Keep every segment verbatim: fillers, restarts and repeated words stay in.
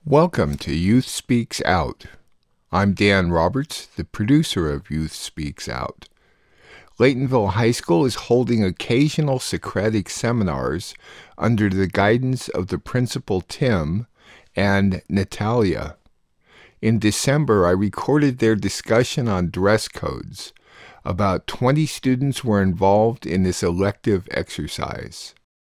Welcome to Youth Speaks Out. I'm Dan Roberts, the producer of Youth Speaks Out. Laytonville High School is holding occasional Socratic seminars under the guidance of the principal Tim and Natalia. In December, I recorded their discussion on dress codes. About twenty students were involved in this elective exercise.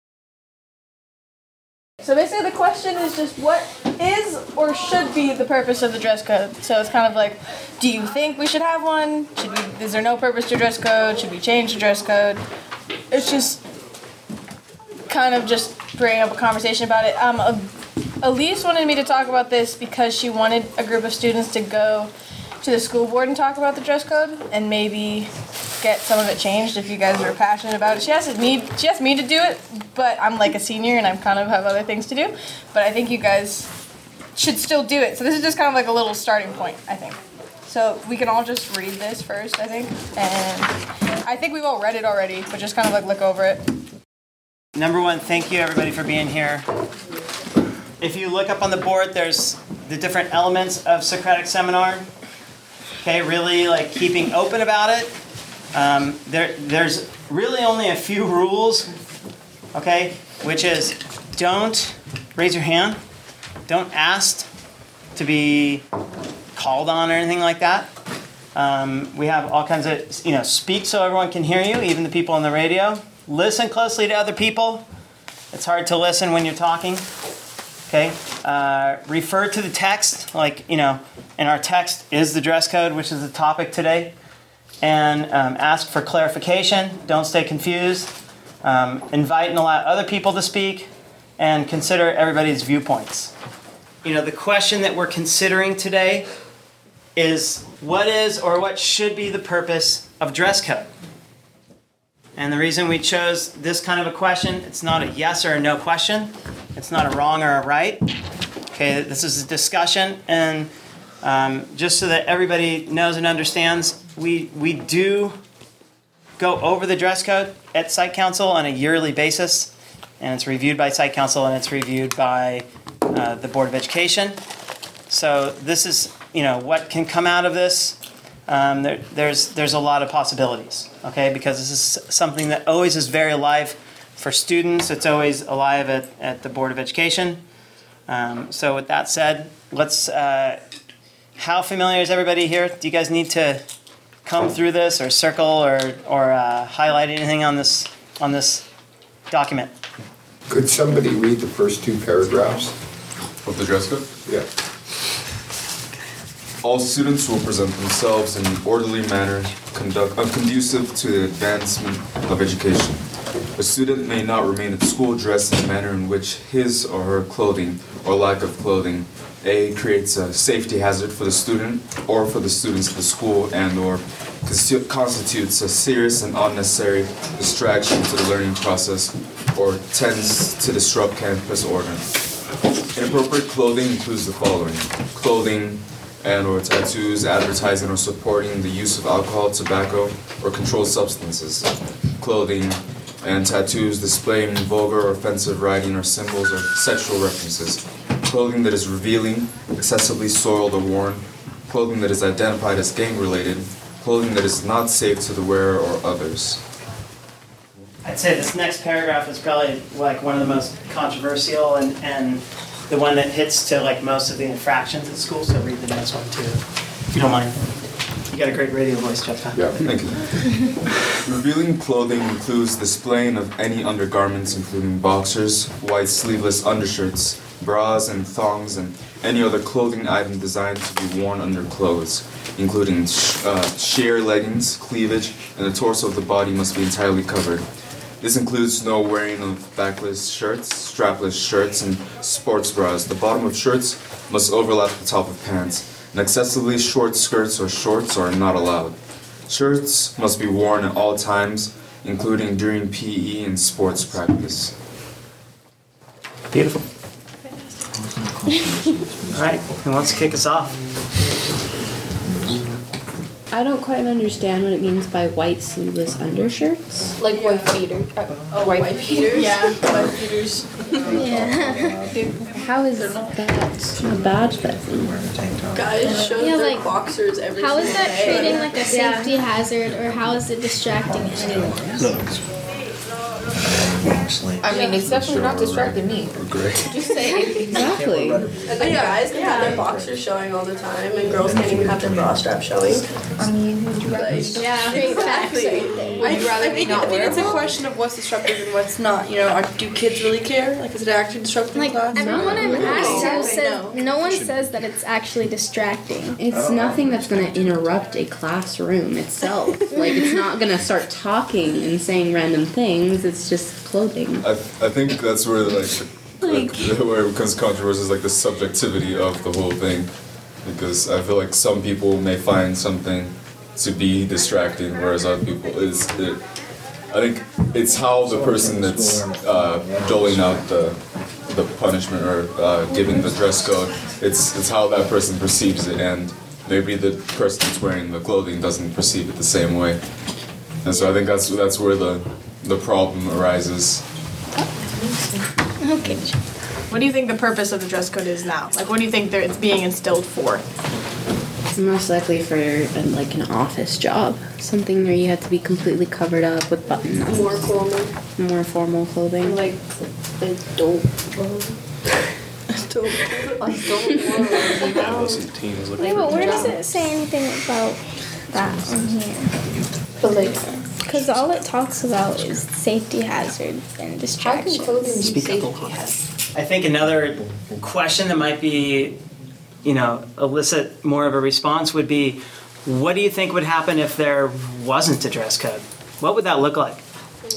So basically the question is just what is or should be the purpose of the dress code. So it's kind of like, do you think we should have one? Should we, is there no purpose to dress code? Should we change the dress code? It's just kind of just bringing up a conversation about it. Um, Elise wanted me to talk about this because she wanted a group of students to go to the school board and talk about the dress code and maybe get some of it changed if you guys are passionate about it. She asked me, she asked me to do it, but I'm like a senior and I kind of have other things to do. But I think you guys should still do it. So this is just kind of like a little starting point, I think. So we can all just read this first, I think. And I think we've all read it already, but just kind of like look over it. Number one, thank you everybody for being here. If you look up on the board, there's the different elements of Socratic Seminar. Okay, really like keeping open about it. Um, there, there's really only a few rules, okay, which is don't raise your hand, don't ask to be called on or anything like that. Um, we have all kinds of, you know, speak so everyone can hear you, even the people on the radio. Listen closely to other people. It's hard to listen when you're talking, okay. Uh, refer to the text, like, you know, and our text is the dress code, which is the topic today. And um, ask for clarification. Don't stay confused. Um, invite and allow other people to speak, and consider everybody's viewpoints. You know, the question that we're considering today is what is or what should be the purpose of dress code? And the reason we chose this kind of a question, it's not a yes or a no question. It's not a wrong or a right. Okay, this is a discussion, and um, just so that everybody knows and understands, We we do go over the dress code at Site Council on a yearly basis, and it's reviewed by Site Council and it's reviewed by uh, the Board of Education. So this is, you know, what can come out of this. Um, there, there's there's a lot of possibilities, okay, because this is something that always is very alive for students. It's always alive at, at the Board of Education. Um, so with that said, let's. Uh, how familiar is everybody here? Do you guys need to come through this or circle or or uh, highlight anything on this on this document? Could somebody read the first two paragraphs? Of the dress code? Yeah. All students will present themselves in an orderly manner conduct, uh, conducive to the advancement of education. A student may not remain at school dressed in a manner in which his or her clothing or lack of clothing A, creates a safety hazard for the student or for the students of the school, and or constitutes a serious and unnecessary distraction to the learning process or tends to disrupt campus order. Inappropriate clothing includes the following: clothing and or tattoos advertising or supporting the use of alcohol, tobacco, or controlled substances. Clothing and tattoos displaying vulgar or offensive writing or symbols or sexual references. Clothing that is revealing, excessively soiled or worn, clothing that is identified as gang-related, clothing that is not safe to the wearer or others. I'd say this next paragraph is probably like one of the most controversial and, and the one that hits to like most of the infractions at school, so read the next one too, if you don't mind. You got a great radio voice, Jeff. Yeah, thank you. Revealing clothing includes displaying of any undergarments, including boxers, white sleeveless undershirts, bras and thongs, and any other clothing item designed to be worn under clothes, including sh- uh, sheer leggings, cleavage, and the torso of the body must be entirely covered. This includes no wearing of backless shirts, strapless shirts, and sports bras. The bottom of shirts must overlap the top of pants, and excessively short skirts or shorts are not allowed. Shirts must be worn at all times, including during P E and sports practice. Beautiful. All right, who wants to kick us off? I don't quite understand what it means by white sleeveless undershirts. Like white beaters. Oh, white, white beaters. Yeah, white beaters. Yeah. How is that a bad thing? Guys show Yeah, their like, boxers every How is single that day. treating like a safety hazard, or how is it distracting anyone? I mean, it's definitely not distracting me. Just saying. Exactly. And then guys can have their boxers showing all the time, and girls can't even have their bra strap showing. I mean, would you rather? Yeah, great facts right there. Would you rather I me think, not I think wear it's a one? question of what's disruptive and what's not. You know, are, do kids really care? Like, is it actually disruptive Like in class? everyone I've asked No. who says no one says that it's actually distracting. It's nothing that's gonna interrupt a classroom itself. Like, it's not gonna start talking and saying random things. It's just clothing. I, I think that's where like, like where it becomes controversial is like the subjectivity of the whole thing, because I feel like some people may find something to be distracting, whereas other people it's it, I think it's how the person that's uh, doling out the the punishment or uh, giving the dress code, it's it's how that person perceives it, and maybe the person that's wearing the clothing doesn't perceive it the same way, and so I think that's that's where the the problem arises. Okay. What do you think the purpose of the dress code is now? Like, what do you think there- it's being instilled for? It's most likely for uh, like an office job, something where you have to be completely covered up with buttons, More formal. more formal clothing. Like, adult clothes. Adult Wait, but where does it say anything about that on here? But like, Because all it talks about is safety hazards and how can distractions. clothing be safety hazard? I think another question that might be, you know, elicit more of a response would be, what do you think would happen if there wasn't a dress code? What would that look like?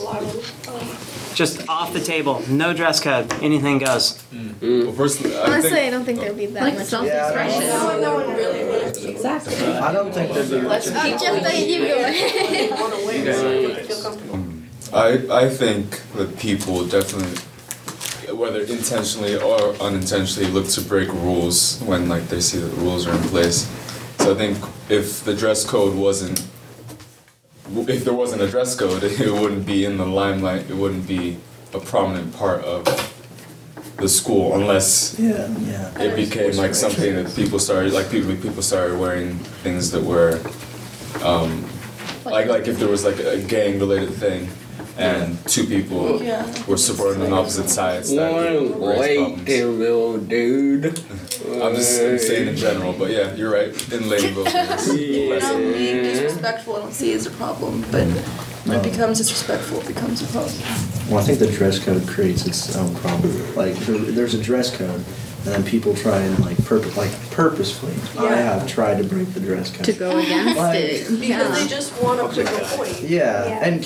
Just off the table, no dress code, anything goes. Well, personally, I Honestly, think I don't think there'd be that Like much. self-expression. No, no one really wants to. Exactly. I don't think there'd be much. Just let you go ahead. Want to wear so you can feel comfortable. I I think that people definitely, whether intentionally or unintentionally, look to break rules when like they see that rules are in place. So I think if the dress code wasn't, if there wasn't a dress code, it wouldn't be in the limelight. It wouldn't be a prominent part of the school unless Yeah, yeah. it became like something that people started like people people started wearing things that were um, like like if there was like a gang related thing and two people Yeah. were supporting on opposite sides that could raise problems. little dude. I'm just I'm saying in general, but yeah, you're right. In Laytonville, it's You less know, of a- being disrespectful, I don't see as a problem, but when it becomes disrespectful, it becomes a problem. Well, I think the dress code creates its own problem. Like, there, there's a dress code, and then people try and like purpose, like purposefully. I Yeah. have tried to break the dress code. To go against Like- it. Because they Yeah. just want to prove a point. Yeah, Yeah. and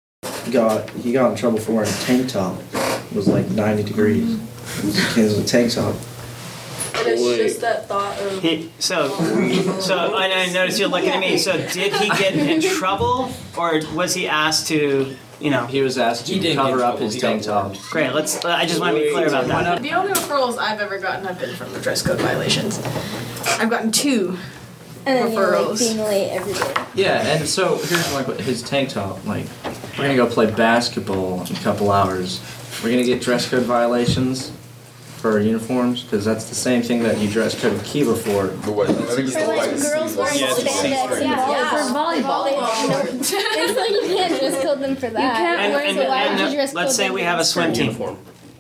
got he got in trouble for wearing a tank top. It was like ninety degrees. It was a tank top. And it's just that thought of. He, so, so and I noticed you're looking at me. So did he get in trouble, or was he asked to, you know? He was asked He to didn't cover get up trouble, his he tank got top. Great. Let's. I just want to be clear about that. The only referrals I've ever gotten have been from the dress code violations. I've gotten two. And then you're like Referrals. being late every day. Yeah, and so here's like what- his tank top. Like, we're gonna go play basketball in a couple hours. We're gonna get dress code violations for our uniforms because that's the same thing that you dress code Kiva for. the white. I think it's the For like white girls sleeveless. wearing Yeah, it's the spandex, same yeah, Yeah. for volleyball. It's like you can't dress code them for that. And, and, So why would you and dress let's code say them we for have a that? swim team. Uniform.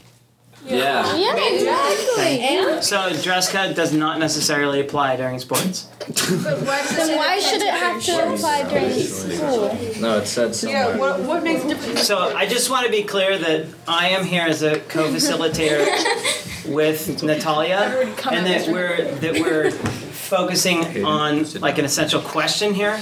Yeah. Yeah, exactly. So dress code does not necessarily apply during sports. Then why should it have to apply during school? No, it said somewhere. Yeah, what, what makes a difference? So I just want to be clear that I am here as a co-facilitator with Natalia, and that we're that we're focusing on like an essential question here.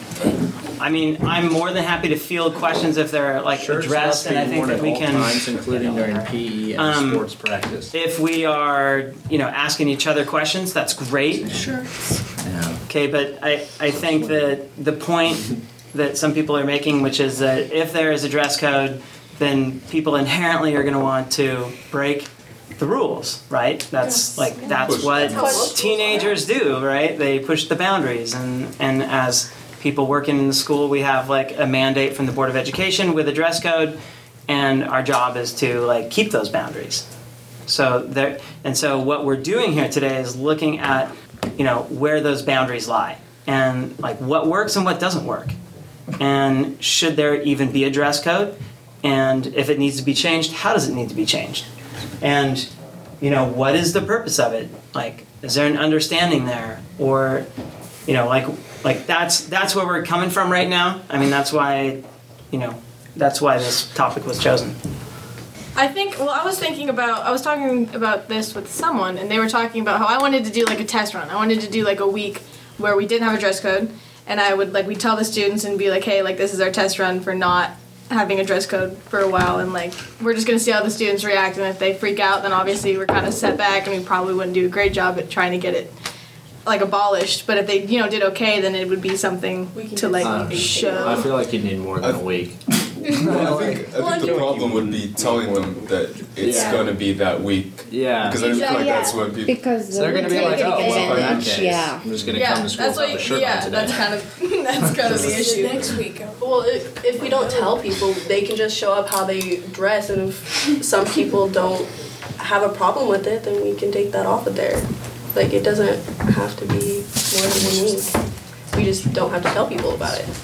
I mean, I'm more than happy to field questions if they're like Shirts addressed, must and be I think worn that at we all can. times, including during P E and Um, sports practice. If we are, you know, asking each other questions, that's great. Sure. Yeah. Okay, but I, I think that the point that some people are making, which is that if there is a dress code, then people inherently are going to want to break the rules, right? That's like that's what teenagers do, right? They push the boundaries, and and as people working in the school, we have like a mandate from the Board of Education with a dress code, and our job is to like keep those boundaries. So there, and so what we're doing here today is looking at, you know, where those boundaries lie, and like what works and what doesn't work, and should there even be a dress code, and if it needs to be changed, how does it need to be changed, and you know, what is the purpose of it? Like, is there an understanding there, or, you know, like like that's that's where we're coming from right now. I mean, that's why, you know, that's why this topic was chosen. I think, well, I was thinking about, I was talking about this with someone, and they were talking about how I wanted to do like a test run. I wanted to do like a week where we didn't have a dress code, and I would like, we'd tell the students and be like, hey, like this is our test run for not having a dress code for a while, and like, we're just gonna see how the students react, and if they freak out, then obviously we're kind of set back, and we probably wouldn't do a great job at trying to get it like abolished, but if they, you know, did okay, then it would be something to like Uh, show. I feel like you need more than a week. Well, I think, I think the problem would be telling them that it's Yeah. going to be that week. Yeah. Because I feel like Yeah. that's when people. Because So they're gonna be like, oh, well, in that case, Yeah. I'm just gonna Yeah, come to school that's without what, a shirt yeah, on today. that's kind of, that's kind of the issue. Next week. Well, if, if we don't tell people, they can just show up how they dress, and if some people don't have a problem with it, then we can take that off of there. Like, it doesn't have to be more than one week. We just don't have to tell people about it.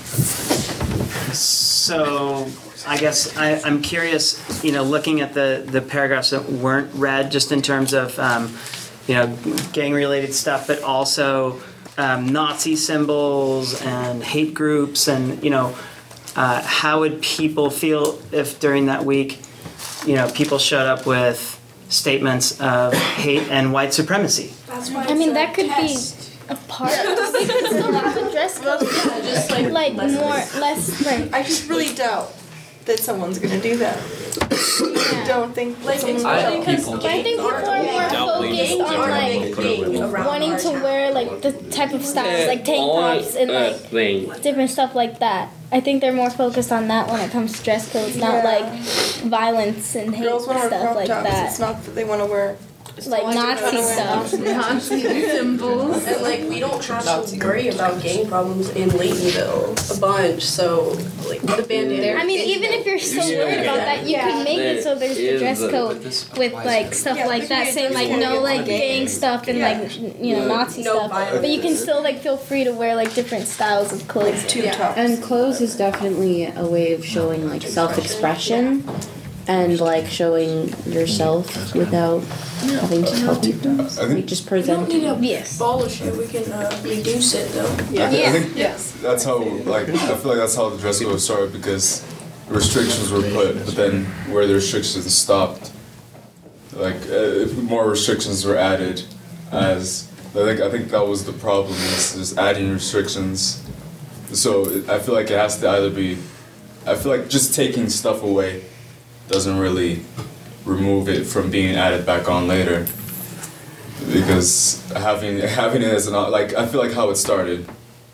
So I guess I, I'm curious, you know, looking at the, the paragraphs that weren't read, just in terms of, um, you know, gang-related stuff, but also um, Nazi symbols and hate groups, and, you know, uh, how would people feel if during that week, you know, people showed up with statements of hate and white supremacy? That's why I mean, that could be a part of it. We could still have a dress code. just like, Like, more, less, right. I just really doubt that someone's gonna do that. I don't think like someone's I gonna. have people But I think people are more focused on like wanting to wear like the type of styles, like tank tops and like different stuff like that. I think they're more focused on that when it comes to dress codes, not Yeah. like violence and hate Girls wanna wear stuff crop like tops. It's that. not that they wanna wear. Like Nazi stuff. Nazi symbols. And like, we don't have to worry about gang problems in Laytonville a bunch, so like the bandana. I mean, even if you're so worried about that, you could make it so there's the dress code with like stuff Yeah, like we that, can saying like make it no more like gang. gang stuff and like you know Nazi No stuff. violence. But you can still like feel free to wear like different styles of clothes. Tube Yeah. tops. And clothes is definitely a way of showing like self-expression and like showing yourself without having to tell people. I Like think, just We don't need presenting. to Yes. abolish it, we can uh, reduce it though. I, thi- I think Yes. that's how, like, I feel like that's how the dress code started, because restrictions were put, but then where the restrictions stopped, like, uh, more restrictions were added. As I think, I think that was the problem, is just adding restrictions. So it- I feel like it has to either be, I feel like just taking stuff away doesn't really remove it from being added back on later. Because having having it as an, like, I feel like how it started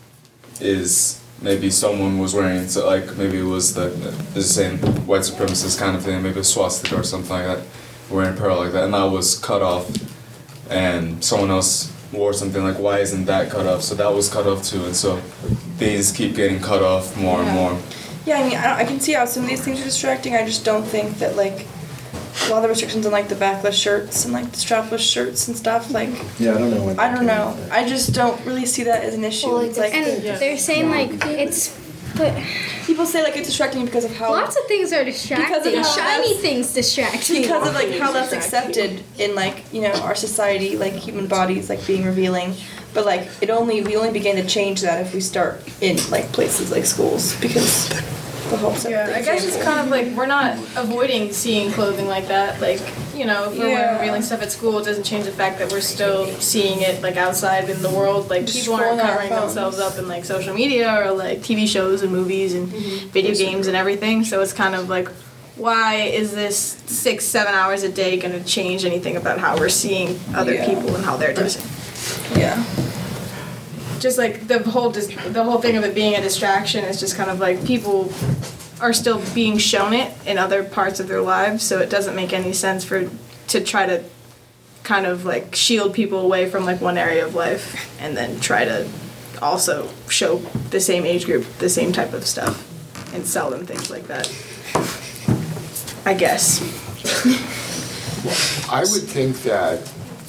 is maybe someone was wearing, so like maybe it was the the same white supremacist kind of thing, maybe a swastika or something like that, wearing apparel like that, and that was cut off, and someone else wore something like, why isn't that cut off? So that was cut off too, and so things keep getting cut off more and more. Yeah, I mean, I, don't, I can see how some of these things are distracting. I just don't think that like a lot of the restrictions on like the backless shirts and like the strapless shirts and stuff. Like, Yeah, I don't know when. I don't know. I just don't really see that as an issue. It's like And they're saying like it's, but people say like it's distracting because of how lots of things are distracting. how Shiny that's- things distract me. because of like how that's accepted in like you know our society, like human bodies like being revealing. But like it only we only begin to change that if we start in like places like schools, because the whole Yeah, I guess it's kind of like we're not avoiding seeing clothing like that. Like, you know, if we're Yeah. revealing stuff at school, it doesn't change the fact that we're still seeing it like outside in the world. Like Just people aren't scrolling on our covering phones. themselves up in like social media or like T V shows and movies and video games and everything. So it's kind of like, why is this six, seven hours a day going to change anything about how we're seeing other Yeah. people and how they're dressing? Yeah. Just like the whole dis- the whole thing of it being a distraction is just kind of like people are still being shown it in other parts of their lives, so it doesn't make any sense for to try to kind of like shield people away from like one area of life and then try to also show the same age group the same type of stuff and sell them things like that. I guess. I would think that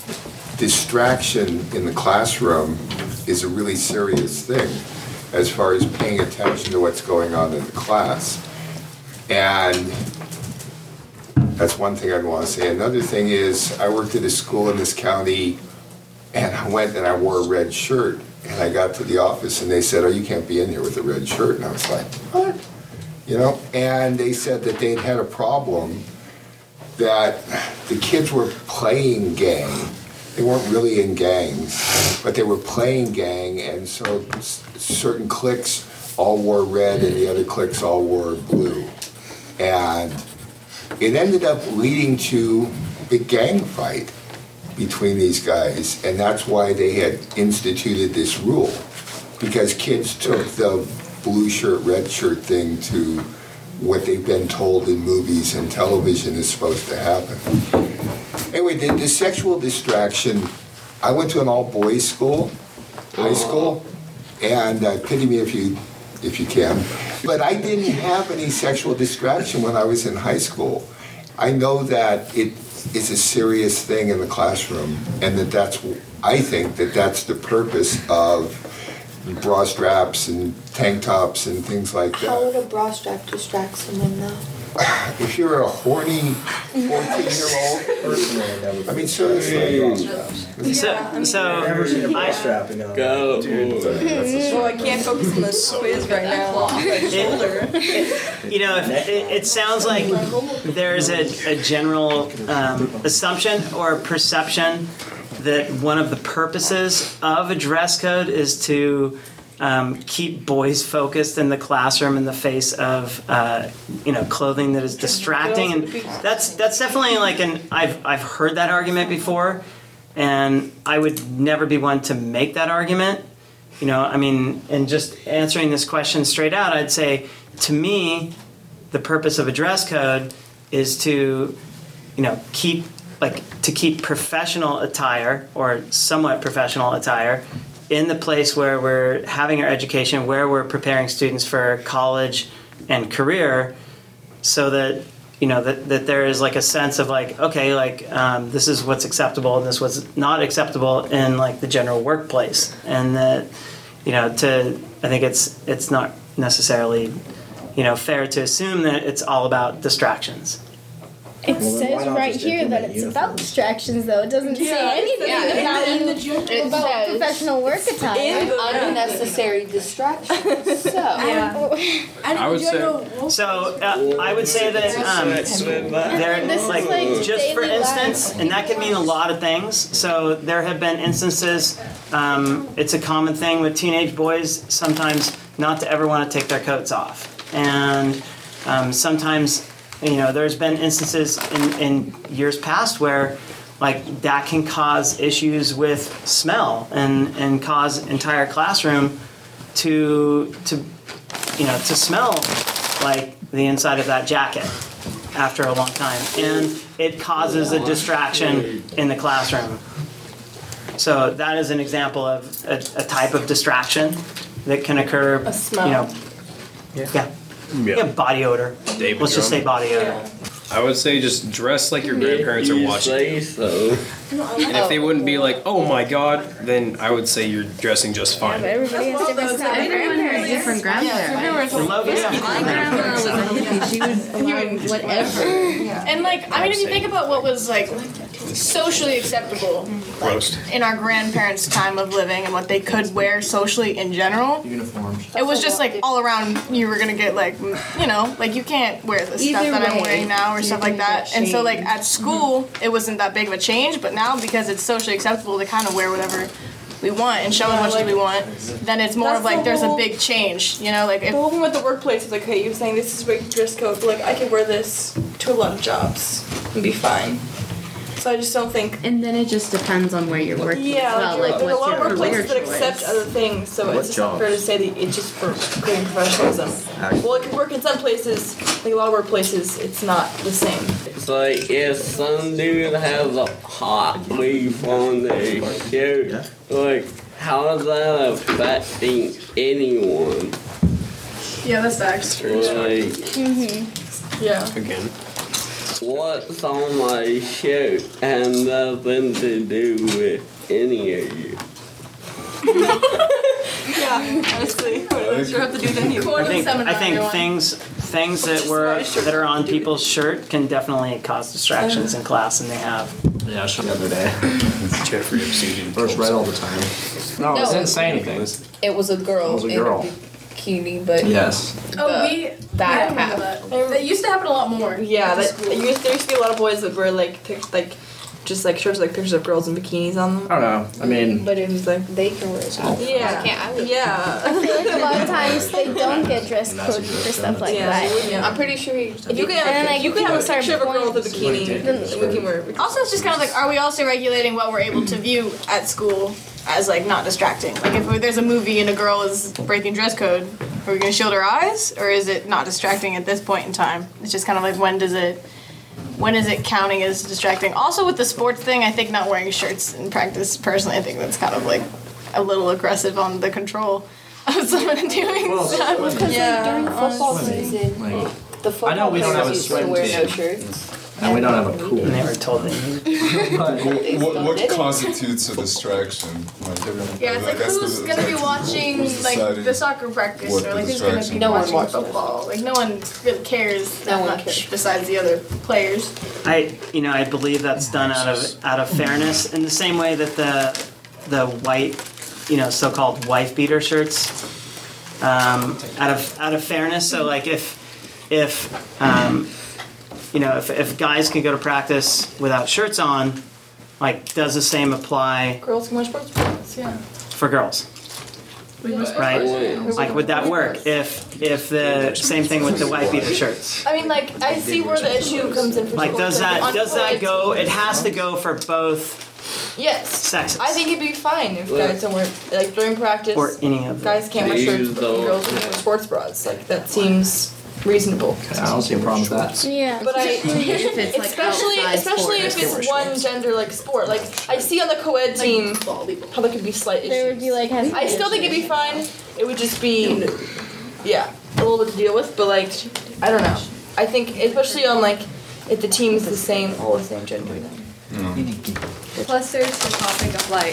distraction in the classroom is a really serious thing as far as paying attention to what's going on in the class. And that's one thing I'd want to say. Another thing is, I worked at a school in this county, and I went and I wore a red shirt. And I got to the office and they said, oh, you can't be in here with a red shirt. And I was like, what? You know, and they said that they'd had a problem that the kids were playing gang. They weren't really in gangs, but they were playing gang, and so s- certain cliques all wore red and the other cliques all wore blue. And it ended up leading to a big gang fight between these guys, and that's why they had instituted this rule, because kids took the blue shirt, red shirt thing to what they've been told in movies and television is supposed to happen. Anyway, the, the sexual distraction, I went to an all-boys school, high school, and uh, pity me if you, if you can, but I didn't have any sexual distraction when I was in high school. I know that it is a serious thing in the classroom, and that that's, I think that that's the purpose of bra straps and tank tops and things like that. How would a bra strap distract someone though? If you're a horny fourteen-year-old, I mean, seriously. So, so Never seen a bra I, strapping on. Go. Well, I can't focus on this quiz right now. it, you know, if, it, it sounds like there's a, a general um, assumption or perception that one of the purposes of a dress code is to um, keep boys focused in the classroom in the face of uh, you know, clothing that is distracting, and that's that's definitely like an I've I've heard that argument before, and I would never be one to make that argument. You know, I mean, and just answering this question straight out, I'd say to me, the purpose of a dress code is to, you know, keep like to keep professional attire or somewhat professional attire in the place where we're having our education, where we're preparing students for college and career, so that, you know, that, that there is like a sense of like, okay, like um, this is what's acceptable and this was not acceptable in like the general workplace. And that, you know, to, I think it's it's not necessarily, you know, fair to assume that it's all about distractions. It Well, then why says not right just here that implement it's uniform? about distractions, though. It doesn't Yeah, say anything yeah, about in you the junior- It about says professional work attire. in the- unnecessary distractions. So I would say. So uh, I would say that um, there, This is like, like just for daily instance, life. and that can mean a lot of things. So there have been instances. Um, it's a common thing with teenage boys sometimes not to ever want to take their coats off, and um, sometimes, you know, there's been instances in, in years past where like that can cause issues with smell and, and cause entire classroom to to you know to smell like the inside of that jacket after a long time, and it causes a distraction in the classroom. So that is an example of a, a type of distraction that can occur. A smell. You know, yeah. Yeah, body odor. David Let's just Drum. say body odor. I would say just dress like your grandparents are watching. Say so. And if they wouldn't be like, oh my god, then I would say you're dressing just fine. Everybody has different styles. Everyone has different grandparents. My grandma was a hippie. She was allowed whatever. And like, I mean, if you think about what was like socially acceptable Roast. in our grandparents' time of living and what they could wear socially in general, Uniforms. it was just like all around. You were gonna get like, you know, like you can't wear the stuff Either that I'm way, wearing now or stuff you're like gonna that. get And so like shamed. at school, it wasn't that big of a change, but now because it's socially acceptable to kind of wear whatever we want and show as much as we want, then it's more That's of like the there's a whole- big change. You know, like The if whole thing with the workplace is like, okay, you're saying this is regular dress code, but like I can wear this to a lot of jobs and be fine. So I just don't think. And then it just depends on where you're working Yeah, as well. like, Like, there's a what's lot your of career workplaces that accept choice? other things, so What it's just not fair to jobs? say that it's just for creating professionalism. Well, it could work in some places, like a lot of workplaces, it's not the same. It's like if some dude has a hot beef on their shirt, like how is that affecting anyone? yeah, that's facts. Like, Yeah. Again. what's on my shirt has nothing to do with any of you. Yeah, honestly, I don't sure have to do that anymore. I think, I think things things that were that are on people's shirt can definitely cause distractions in class, and they have. Yeah, I showed the other day. Jeffrey Obsidian. First red all the time. No, it No. didn't say anything. It was a girl. It was a in girl. bikini, but Yes. Oh, we back I remember half. that. That used to happen a lot more. Yeah, that, there used there used to be a lot of boys that wear like pic, like just like shirts with, like pictures of girls in bikinis on them. I don't know. I mean, But it was like they can wear it. yeah, I can't. I would. yeah. I feel like a lot of times they don't get dress code for stuff like Yeah. that. Yeah. I'm pretty sure. You, If you can, And then, like, you can people have a start picture of a girl with a pointing. bikini, then we can wear it. Also, it's just kind of like, are we also regulating what we're able to view at school as like not distracting? Like, if there's a movie and a girl is breaking dress code, are we gonna shield her eyes, or is it not distracting at this point in time? It's just kind of like, when does it, when is it counting as distracting? Also, with the sports thing, I think not wearing shirts in practice, personally, I think that's kind of like a little aggressive on the control of someone doing Well, stuff. Because Yeah, like during football swimming, season, like, the football I know we don't have a players used to swim wear team. no shirts. and we don't have a pool. And they were told that. What, what, what constitutes a distraction? Like, Yeah, it's like, that's who's the- gonna be that's watching who's like deciding the soccer practice, what or the like who's gonna be distraction No one watching watches. football? Like no one really cares that No one much cares. besides the other players. I you know I believe that's done out of out of fairness, in the same way that the the white, you know, so-called wife beater shirts, um, out of out of fairness. So like if if um, you know if if guys can go to practice without shirts on, like does the same apply Girls can wear sports bras. Yeah. for girls? Right? Like would that work if if the same thing with the white beater shirts? I mean, like I see where the issue comes in for Like sports, does that on does that co-ed go? It teams. has to go for both Yes. sexes. I think it'd be fine if guys don't wear, like during practice, Or any of them. guys can't wear shirts, Please but don't. girls can wear sports bras. Like that seems reasonable. I don't see a problem with that. Yeah. But I, If it's, like, especially outside especially sport. if it's one gender like sport. Like I see on the co-ed team how there could be slight issues. There would be like I still think it'd be fine. It would just be, yeah, a little bit to deal with. But like, I don't know. I think especially on like if the team is the same, all the same gender. Then. Plus, there's the topic of like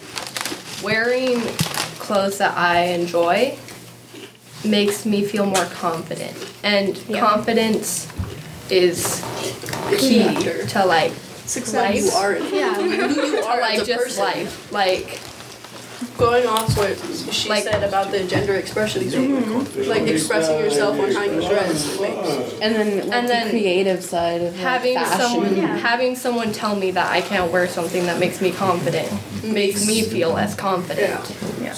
wearing clothes that I enjoy makes me feel more confident, and confidence is key to like Success. life. You are. Yeah, Who you are to like as a just person. life. Like Going off what she Like- said about the gender expressions, like expressing yourself on how you dress, it makes. And then like, And then the creative side of like, having fashion. someone having someone tell me that I can't wear something that makes me confident makes me feel less confident. Yeah.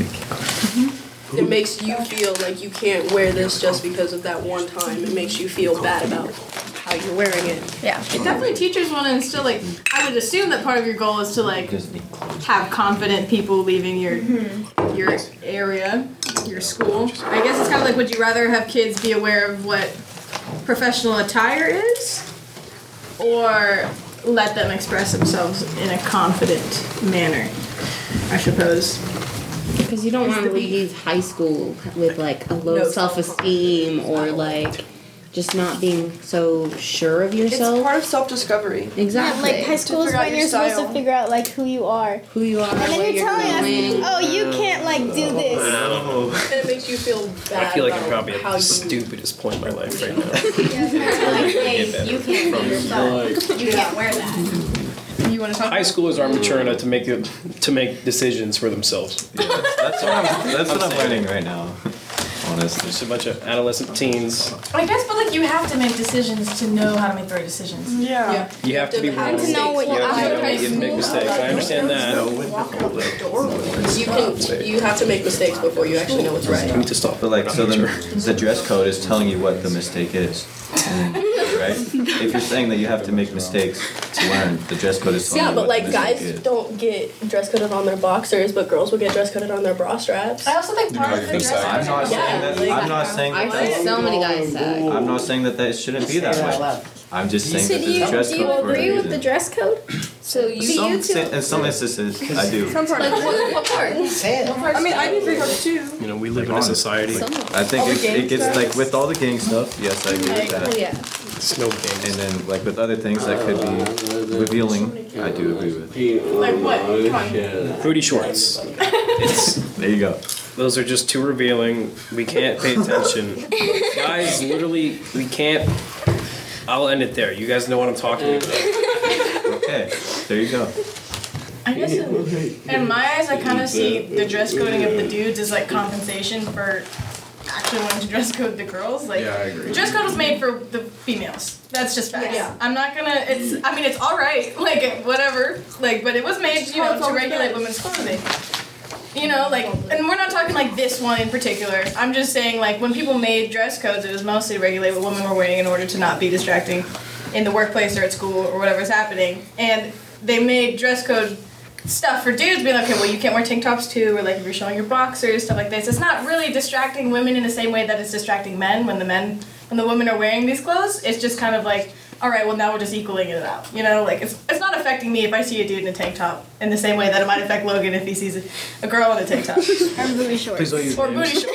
It makes you feel like you can't wear this just because of that one time. It makes you feel bad about how you're wearing it. Yeah. Definitely, teachers want to instill like. I would assume that part of your goal is to like have confident people leaving your your area, your school. I guess it's kind of like, would you rather have kids be aware of what professional attire is, or let them express themselves in a confident manner? I suppose. Because you don't want to leave high school with like a low No self-esteem or like just not being so sure of It's yourself. part of self-discovery. Exactly. Like high school is figure out when your you're supposed style. to figure out like who you are. Who you are, And then where you're you're telling going. us, oh, you can't like do this. And it makes you feel bad I feel like I'm about probably at how the you stupidest point in my life right now. Like, hey, you can't be yourself. You can't wear that. You want to talk? High schoolers aren't mature enough to make it, to make decisions for themselves. Yeah, that's what I'm. That's what I'm learning right now. Honestly, Just a bunch of adolescent teens. I guess, but like you have to make decisions to know how to make the right decisions. Yeah. You have to be wrong. And to know what You you have to know are. how you can make mistakes. I understand that. You can you have to make mistakes before you actually know what's You right. need to stop. but like, so the the dress code is telling you what the mistake is, and, right? If you're saying that you have to make mistakes to learn, the dress code is telling Yeah, you but what like the mistake guys is. don't get dress coded on their boxers, but girls will get dress coded on their bra straps. I also think part know, of you the can dress say- I'm not saying that. I'm not saying I that. see so many guys sag. I'm not saying that that shouldn't be that way. I'm just saying So that do you, there's a dress do code you for a agree with the reason. dress code? So you Some, you si- in some instances, I do. Some part. like what, what part? I mean, I do agree with too. You know, we live in a society. I think it, it gets like with all the gang stuff. Yes, I agree with that. Yeah. Snow games. And then, like with other things that could be revealing, I do agree with. Like what? Come on. Booty shorts. It's, there you go. Those are just too revealing. We can't pay attention. Guys, literally, we can't. I'll end it there. You guys know what I'm talking about. Okay, there you go. I guess in, in my eyes, I kind of see the dress coding of the dudes as like compensation for actually wanting to dress code the girls. Like, Yeah, I agree. the dress code was made for the females. That's just facts. Yeah. I'm not gonna. It's. I mean, it's all right. Like whatever. Like, but it was made, you know, to regulate women's clothing. You know, like, and we're not talking like this one in particular. I'm just saying, like, when people made dress codes, it was mostly to regulate what women were wearing in order to not be distracting in the workplace or at school or whatever's happening. And they made dress code stuff for dudes, being like, okay, well, you can't wear tank tops too, or like if you're showing your boxers, stuff like this. It's not really distracting women in the same way that it's distracting men when the men, when the women are wearing these clothes. It's just kind of like, all right, well, now we're just equaling it out. You know, like, it's it's not affecting me if I see a dude in a tank top in the same way that it might affect Logan if he sees a, a girl in a tank top. Or booty shorts. Please don't use Or names. booty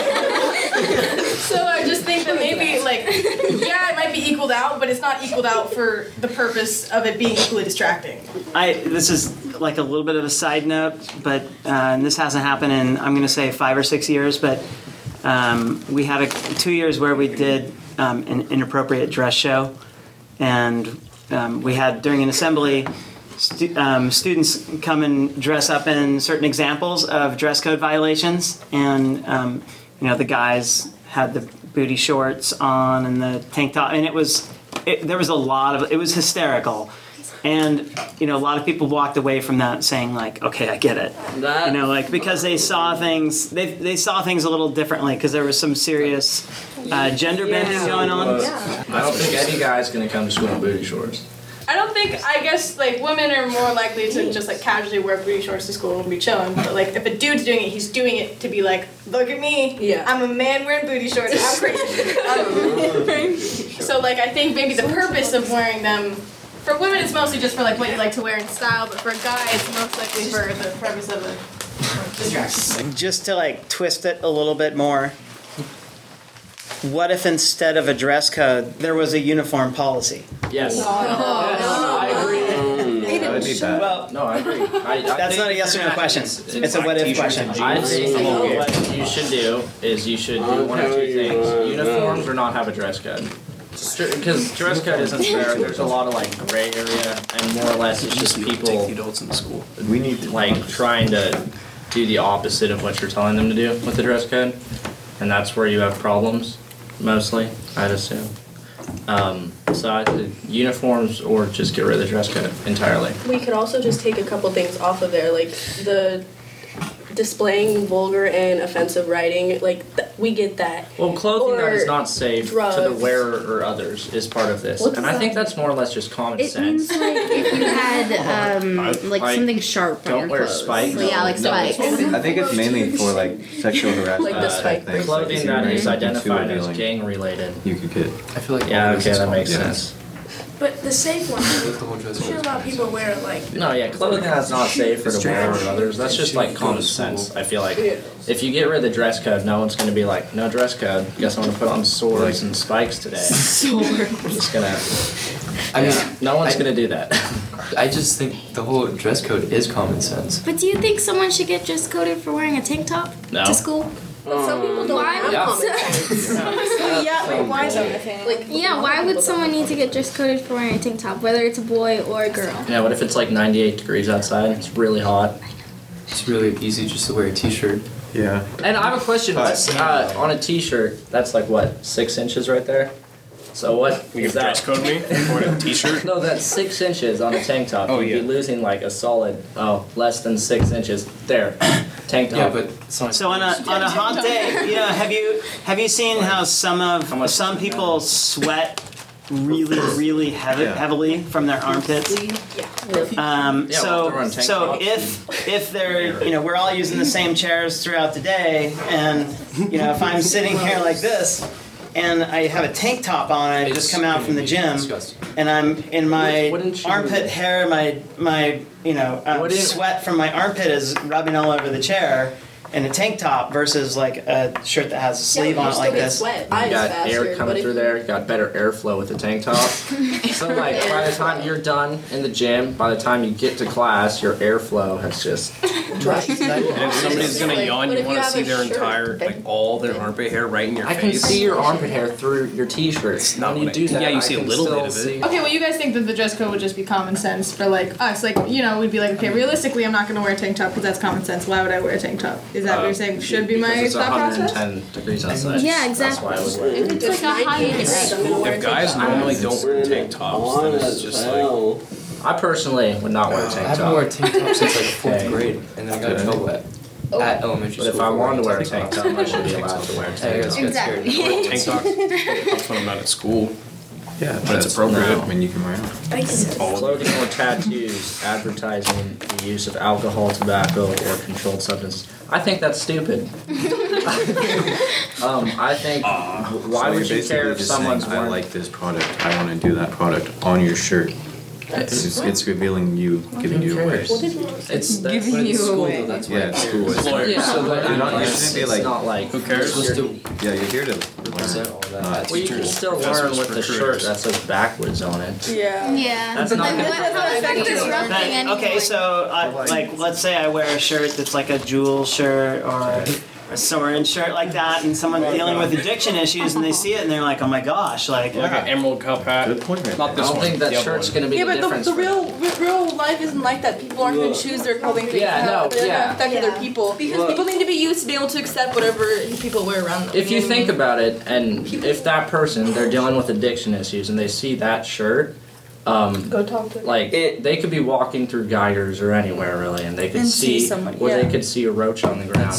shorts. So I just think that maybe, like, yeah, it might be equaled out, but it's not equaled out for the purpose of it being equally distracting. I this is like a little bit of a side note, but uh, and this hasn't happened in I'm going to say five or six years, but um, we had a, two years where we did um, an inappropriate dress show, and um, we had during an assembly. Stu- um, students come and dress up in certain examples of dress code violations, and um, you know the guys had the booty shorts on and the tank top, and it was it, there was a lot of it was hysterical, and you know a lot of people walked away from that saying like, okay, I get it, That- you know, like because they saw things they they saw things a little differently because there was some serious uh, gender bending going on. I don't think any guy's gonna come to school in booty shorts. I don't think, I guess, like, women are more likely to just, like, casually wear booty shorts to school and be chilling. But, like, if a dude's doing it, he's doing it to be like, look at me. Yeah. I'm a man wearing booty shorts. I'm crazy. So, like, I think maybe the purpose of wearing them, for women, it's mostly just for, like, what you like to wear in style. But for a guy, it's most likely for the purpose of a distraction. Just to like twist it a little bit more, what if instead of a dress code, there was a uniform policy? Yes. I agree. I would need that. Well, No, I agree. I, I that's think not a yes or no question. It's a what if question. I think what you should do is you should do one of two things: uniforms or not have a dress code. Because dress code isn't fair. There's a lot of like gray area, and more or less it's just people Take the adults into school. We need to like trying to do the opposite of what you're telling them to do with the dress code, and that's where you have problems, mostly, I'd assume. Um, so I think uniforms or just get rid of the dress code entirely. We could also just take a couple things off of there, like the displaying vulgar and offensive writing. Like th- we get that. Well, clothing that Or is not safe to the drugs. wearer or others is part of this, What's and I think that? that's more or less just common It sense. means like if you had um like, Like, something sharp on don't your wear clothes. spikes. Yeah, like No. spikes. I think it's mainly for like sexual harassment. Like the type spike things. Like, Clothing if you that wear is something too identified as revealing, gang related. you could get. I feel like Yeah, all this okay, is that makes called- sense. But the safe one, Like the whole dress should code. allow people wear like. No, yeah, clothing that's not safe for the wearer or others. That's just like common sense. I feel like if you get rid of the dress code, no one's gonna be like, no dress code. Guess I'm gonna put on swords and spikes today. I'm just gonna. I mean, Yeah, no one's I- gonna do that. I just think the whole dress code is common sense. But do you think someone should get dress coded for wearing a tank top No. to school? But some people don't Why? have Yeah. common sense. Yeah, like, why is that? Like Yeah, why would someone need to get dress coded for wearing a tank top, whether it's a boy or a girl? Yeah, what if it's like ninety-eight degrees outside? It's really hot. It's really easy just to wear a t-shirt. Yeah. And I have a question. What's, uh, on a t-shirt, that's like what, six inches right there? So what You is can that? dress code me for a t-shirt. No, that's six inches on a tank top. Oh, You'd yeah. be losing like a solid, oh, less than six inches. There, tank top. Yeah, but it's not. So on a on a hot day, you know, have you have you seen how some of some people sweat really really heavy, Yeah. heavily from their armpits? Um, Yeah, well, so they're on tank so tops. if if they're you know we're all using the same chairs throughout the day, and you know if I'm sitting here like this, and I have a tank top on, I just come out from the gym, Disgusting. and I'm in my Wouldn't you- armpit hair, my my you know um, Wouldn't- sweat from my armpit is rubbing all over the chair, in a tank top versus like a shirt that has a sleeve on it like this. You got air coming through there. You got better airflow with the tank top. So like by the time you're done in the gym, by the time you get to class, your airflow has just. And if somebody's gonna yawn, you want to see their entire, like all their armpit hair right in your I face. can see your armpit hair through your t-shirt. Not when you what I- do that, yeah, you I see a can little still bit of it. see- Okay, well, you guys think that the dress code would just be common sense for like us? Like, you know, we'd be like, okay, realistically, I'm not going to wear a tank top because that's common sense. Why would I wear a tank top? Is that what you're saying? Should be my Because it's thought process? one hundred ten degrees outside. Yeah, That's why I would wear If it. it's like a high If guys normally don't wear tank tops, then it's just like. I personally would not wear a tank I top. haven't worn a tank top since like fourth Okay. grade, and then I got in trouble at, at elementary But school. if I for wanted to wear a wearing tank top, I should be allowed to wear a Hey, tank that's top. good. Exactly. I wear tank tops, tank tops when I'm not at school. Yeah, But it's appropriate. I mean, you can wear them. Clothing or tattoos advertising the use of alcohol, tobacco, or controlled substances. I think that's stupid. um, I think why So would you're you basically care if just someone's saying, I wearing? like this product. I want to do that product on your shirt. It's, it's revealing you, giving you away. It's Giving that's- you away. That's Yeah, it's cool. It's Employers. Yeah, so that- You're not, you it's- shouldn't be it's like, not like Who cares? Let's do. yeah, you're here to Represent all that. Uh, Well, you can Teachers, still professors, learn with the shirt recruiters. that says backwards on it. Yeah. Yeah. That's but not like, gonna- what, how is that disrupting But, anyone? okay, so I, like, let's say I wear a shirt that's like a jewel shirt or a soaring shirt like that, and someone's dealing with addiction issues, and they see it, and they're like, "Oh my gosh!" Like, Like an emerald cup hat. Good point, right Not I this don't one. think that the other shirt's one. gonna be Yeah, the but the, difference. the for real real life isn't like that. People aren't going to choose their clothing based Yeah, on no, how they're yeah. affect Yeah. other people. Because Look. people need to be used to be able to accept whatever people wear around them. If you think about it, and if that person, they're dealing with addiction issues, and they see that shirt, um, Go talk to them. like they could be walking through Geigers or anywhere really, and they could And see, see someone, or yeah. they could see a roach on the ground.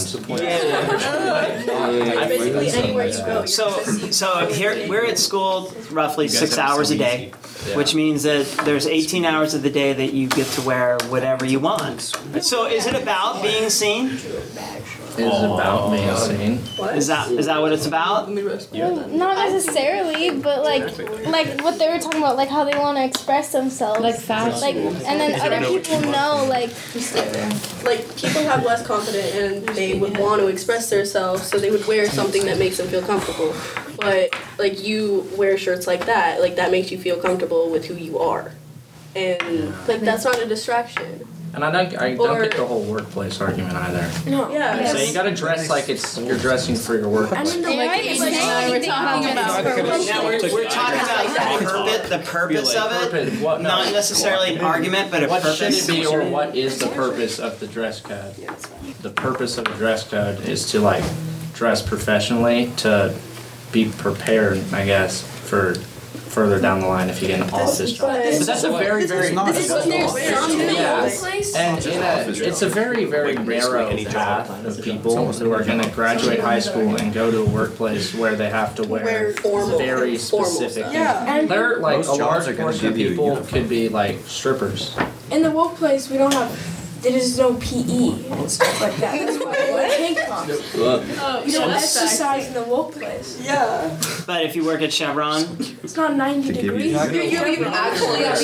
Yeah. Basically, anywhere you go, you're So, gonna see. so here we're at school roughly You guys six have it hours so a day, Yeah. which means that there's eighteen hours of the day that you get to wear whatever you want. So, is it about being seen? Is about being seen. Is that is that what it's about? Well, not necessarily, but like, like what they were talking about, like how they want to express themselves, Like fashion. like, and then other people know, like, Like people have less confidence and they would want to express themselves, so they would wear something that makes them feel comfortable. But like you wear shirts like that, like that makes you feel comfortable with who you are, and like that's not a distraction. And I don't, I don't Or- get the whole workplace argument either. No. Yeah. So you gotta dress like it's you're dressing for your workplace. they might be saying we're talking about. Now we're, we're talking about the purpose, the purpose of it, Purpose- what- no. not necessarily an argument, but a What purpose. should it be, or what is the purpose of the dress code? The purpose of the dress code is to like dress professionally, to be prepared, I guess, for further down the line if you get an office job. But that's a very, very This is what there's some yeah. place. And in a, it's a very, very narrow path of people who are going to graduate high school and go to a workplace where they have to wear Wear formal- very formal specific stuff. things. Yeah. They're like Most a jobs large are gonna portion of give you a people uniform. could be like strippers. In the workplace, we don't have. There's no P E and stuff like that. That's why I wear tank tops. Oh, You don't exercise in the workplace. Yeah. But if you work at Chevron, It's not ninety To give you- degrees. You, you, you actually Yeah.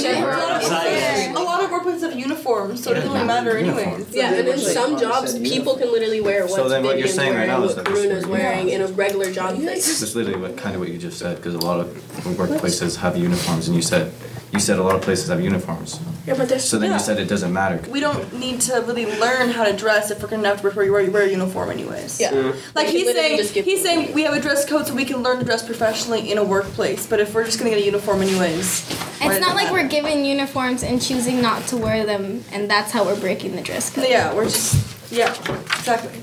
a lot of workplaces have uniforms, so it doesn't really matter anyways. Yeah, and in some jobs, people can literally wear what's So then what you're Vivian's saying right wearing, now is what that- Karuna's wearing in a regular job place. That's literally what kind of what you just said, because a lot of workplaces have uniforms, and you said you said a lot of places have uniforms. Yeah, but there's So then yeah. you said it doesn't matter. We don't need to really learn how to dress if we're gonna have to wear, wear, wear a uniform anyways. Yeah. Mm. Like We he's literally saying, just give he's saying we have a dress code so we can learn to dress professionally in a workplace. But if we're just gonna get a uniform anyways, why it's does not it like matter? we're given uniforms and choosing not to wear them, and that's how we're breaking the dress code. Yeah, we're just yeah, exactly.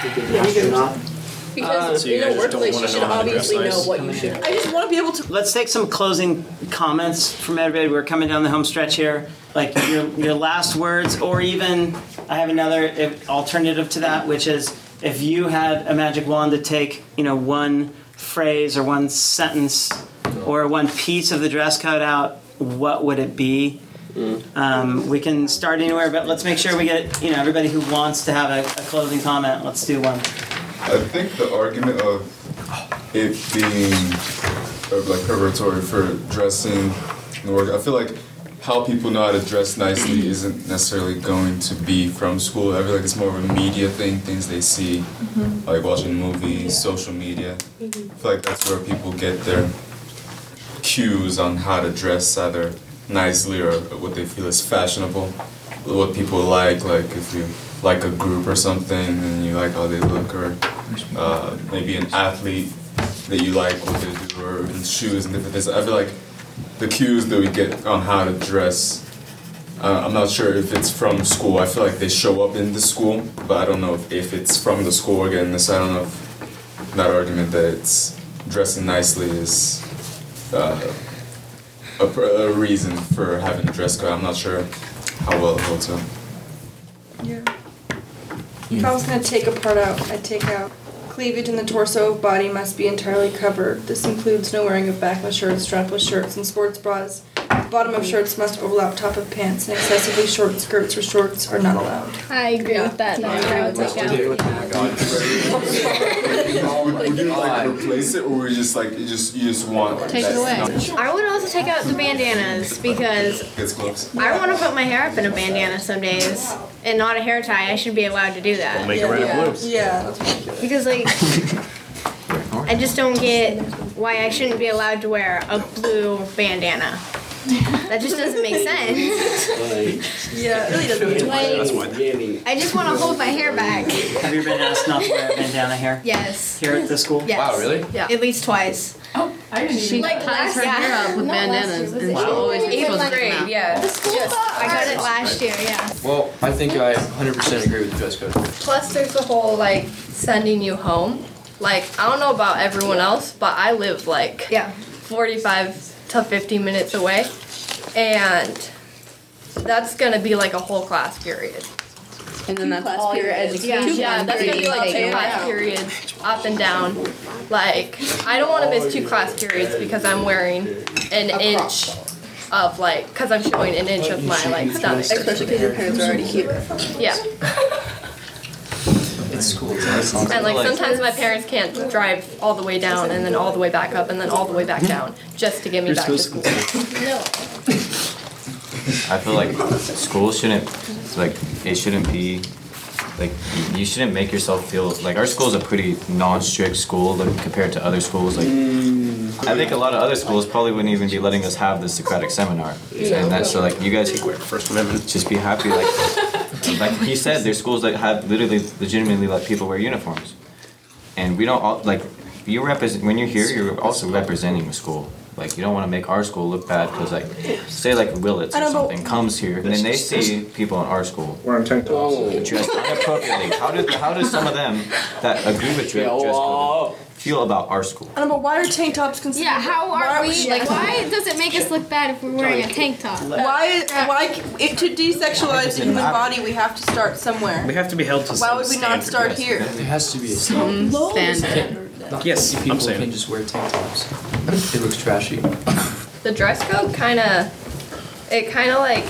Because So you in guys a just don't workplace, wanna you should know how to dress obviously know nice? what you should. I just want to be able to. let's take some closing comments from everybody. We're coming down the home stretch here. Like your your last words, or even I have another if, alternative to that, which is if you had a magic wand to take, you know, one phrase or one sentence or one piece of the dress code out, what would it be? Um, we can start anywhere, but let's make sure we get, you know, everybody who wants to have a, a closing comment. Let's do one. I think the argument of it being of like preparatory for dressing and work, I feel like how people know how to dress nicely isn't necessarily going to be from school. I feel like it's more of a media thing, things they see, Mhm. like watching movies, social media. I feel like that's where people get their cues on how to dress either nicely or what they feel is fashionable, what people like, like if you like a group or something and you like how they look, or uh, maybe an athlete that you like what they do, or in shoes and different things. I feel like the cues that we get on how to dress, uh, I'm not sure if it's from school. I feel like they show up in the school, but I don't know if, if it's from the school. Again, this I don't know if that argument that it's dressing nicely is uh, a, pr- a reason for having a dress code. I'm not sure how well it holds up. Yeah. If I was gonna take a part out, I'd take out cleavage in the torso of body must be entirely covered. This includes no wearing of backless shirts, strapless shirts, and sports bras. Bottom of shirts must overlap top of pants, and excessively short skirts or shorts are not allowed. I agree with that. That's what I would take out. Would, would you like replace it, or would you just like you just you just want Take that it away. no- I would also take out the bandanas because Gets close. I want to put my hair up in a bandana some days and not a hair tie. I should be allowed to do that. We'll make it red and blue. Yeah. Because like, I just don't get why I shouldn't be allowed to wear a blue bandana. That just doesn't make sense. Yeah, it really doesn't. Like, I just want to hold my hair back. Have you been asked not to wear a bandana here? Yes. Here at the school? Yes. Yeah. At least twice. Oh, I didn't She even know. ties her hair up with bandanas, and she'll always be Eighth supposed to grade, come out. yeah. Just, I got it last year, yeah. Well, I think I one hundred percent agree with the dress code. Plus, there's the whole like sending you home. Like, I don't know about everyone else, but I live like yeah. forty-five to fifty minutes away, and that's gonna be like a whole class period. And then that's all your education. Yeah, yeah, that's gonna be like two class periods up and down. Like, I don't want to miss two class periods because I'm wearing an inch of like, because I'm showing an inch of my like stomach. Especially because your parents are already here. Yeah. It's school. And like sometimes my parents can't drive all the way down and then all the way back up and then all the way back down just to get me back to school. No. I feel like school shouldn't, like, it shouldn't be, like, you shouldn't make yourself feel, like, our school's a pretty non-strict school like, compared to other schools. Like, I think a lot of other schools probably wouldn't even be letting us have the Socratic seminar. And that's so, like, you guys First Amendment. Just be happy, like, like he said, there's schools that have literally, legitimately let people wear uniforms. And we don't all, like, you represent, when you're here, you're also representing the school. Like, you don't want to make our school look bad because, like, say, like, Willits or something comes here, and then they see people in our school wearing tank tops dressed inappropriately. How does how does some of them that agree with dress dress code feel about our school? I don't know, why are tank tops considered? Yeah, how are why we? Like, why does it make us look bad if we're wearing a tank top? Why, why, it, to desexualize the human body, we have to start somewhere. We have to be held to Why some would we not standard, start yes. here? There has to be a Some standard. Not Yes, people I'm saying. can just wear tank tops. It looks trashy. The dress code kind of, it kind of like,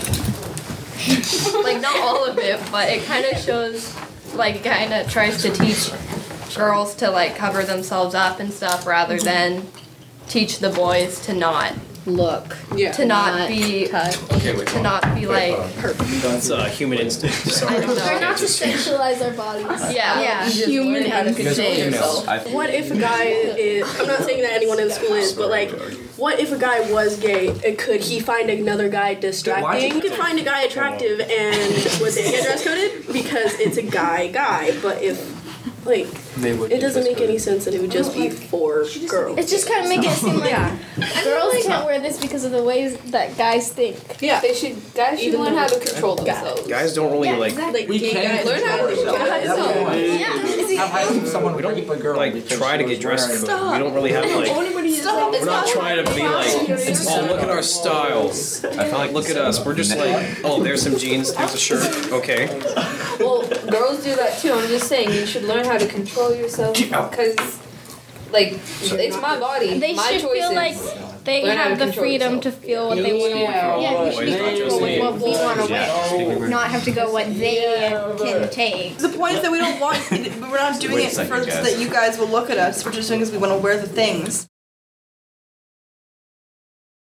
like not all of it, but it kind of shows, like kind of tries to teach girls to like cover themselves up and stuff rather than teach the boys to not look, yeah, to not, not be, Okay, wait, to not be like. That's uh, human instinct. Sorry. Try not to sexualize our bodies. Yeah. Yeah. Human Learn how to control yourself. I- What if a guy is, I'm not saying that anyone in the school is, but like, what if a guy was gay? And could he find another guy distracting? He could find a guy attractive and would they get dress coded? Because it's a guy guy, but if, like, They would it doesn't make any sense that it would just be for girls. It's just kind of making it seem like Yeah. girls can't wear this because of the ways that guys think. Yeah. They should guys should Even learn though how to it's control guys. themselves. Guys don't really Yeah, like. exactly. Like gay guys learn how to control themselves. Yeah. Have someone we don't a girl like try to get dressed code. We don't really have like. Stop. We're not trying to be like, oh, look at our styles. I feel like Look at us. We're just like, oh, there's some jeans, there's a shirt. Okay. Well, girls do that too. I'm just saying you should learn how to control yourself because, like, it's my body, They my should choices. feel like they Learn how to have the control freedom yourself. to feel what they want to wear. Yeah, we should be comfortable with what we want to wear, not have to go what they can take. The point is that we don't want, we're not doing Wait a it second, for, so guys. that you guys will look at us. We're just doing it because we want to wear the things.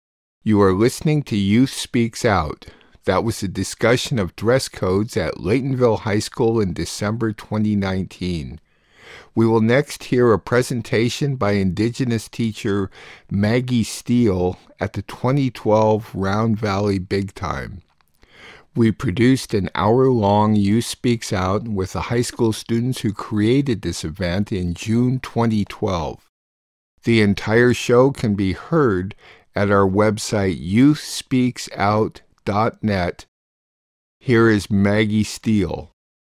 You are listening to Youth Speaks Out. That was a discussion of dress codes at Laytonville High School in December twenty nineteen. We will next hear a presentation by Indigenous teacher Maggie Steele at the twenty twelve Round Valley Big Time. We produced an hour-long Youth Speaks Out with the high school students who created this event in June twenty twelve. The entire show can be heard at our website youth speaks out dot net. Here is Maggie Steele.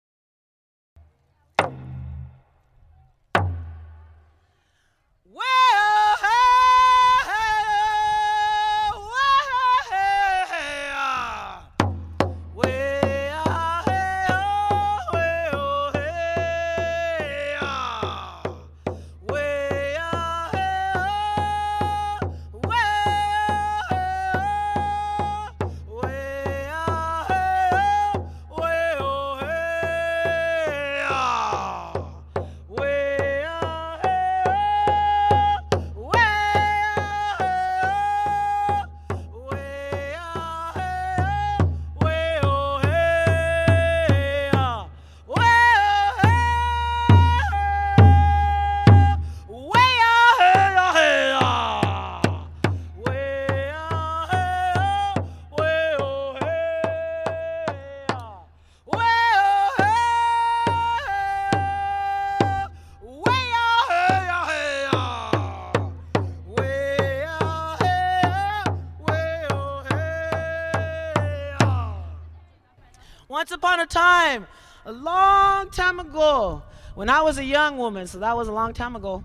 Once upon a time, a long time ago, when I was a young woman, so that was a long time ago,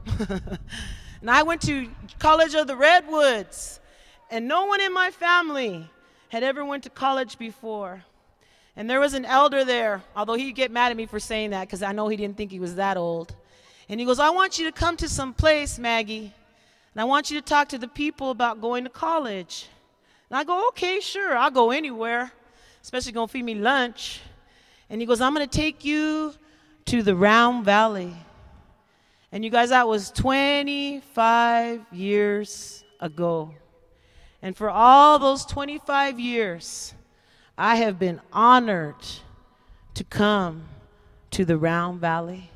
and I went to College of the Redwoods, and no one in my family had ever went to college before. And there was an elder there, although he'd get mad at me for saying that because I know he didn't think he was that old. And he goes, I want you to come to some place, Maggie, and I want you to talk to the people about going to college. And I go, okay, sure, I'll go anywhere, especially gonna feed me lunch. And he goes, I'm gonna take you to the Round Valley. And you guys, that was twenty-five years ago. And for all those twenty-five years, I have been honored to come to the Round Valley.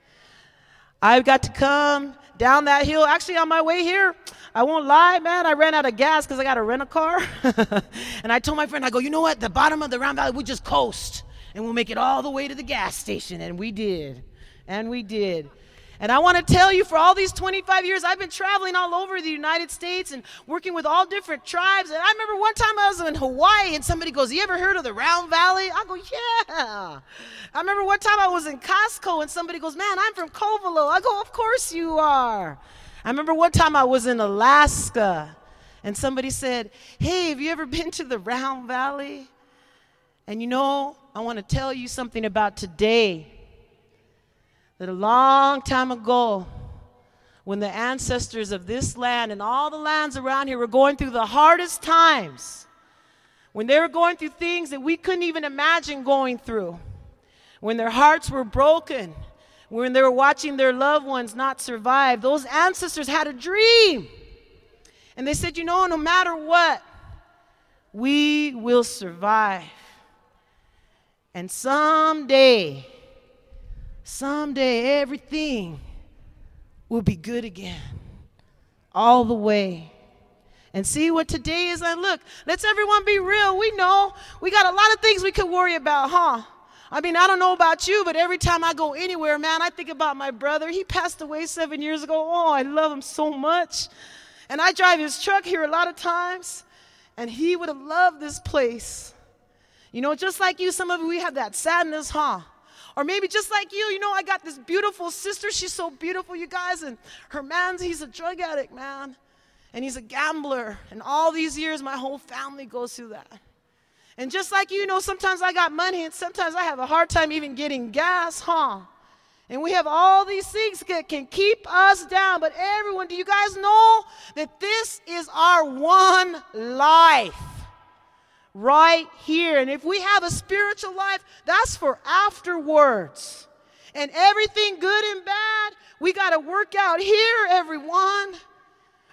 I've got to come down that hill. Actually, on my way here, I won't lie, man, I ran out of gas because I got to rent a car. And I told my friend, I go, you know what? The bottom of the Round Valley, we just coast, and we'll make it all the way to the gas station. And we did. And we did. And I want to tell you, for all these twenty-five years, I've been traveling all over the United States and working with all different tribes. And I remember one time I was in Hawaii, and somebody goes, you ever heard of the Round Valley? I go, yeah. I remember one time I was in Costco, and somebody goes, man, I'm from Covelo. I go, of course you are. I remember one time I was in Alaska, and somebody said, hey, have you ever been to the Round Valley? And you know, I want to tell you something about today. That a long time ago, when the ancestors of this land and all the lands around here were going through the hardest times, when they were going through things that we couldn't even imagine going through, when their hearts were broken, when they were watching their loved ones not survive, those ancestors had a dream. And they said, you know, no matter what, we will survive. And someday, someday everything will be good again, all the way. And see what today is like. Look, let's everyone be real. We know we got a lot of things we could worry about, huh? I mean, I don't know about you, but every time I go anywhere, man, I think about my brother. He passed away seven years ago. Oh, I love him so much. And I drive his truck here a lot of times, and he would have loved this place. You know, just like you, some of you, we have that sadness, huh? Or maybe just like you, you know, I got this beautiful sister. She's so beautiful, you guys. And her man, he's a drug addict, man. And he's a gambler. And all these years, my whole family goes through that. And just like you, you know, sometimes I got money and sometimes I have a hard time even getting gas, huh? And we have all these things that can keep us down. But everyone, do you guys know that this is our one life? Right here. And if we have a spiritual life, that's for afterwards. And everything good and bad, we got to work out here, everyone.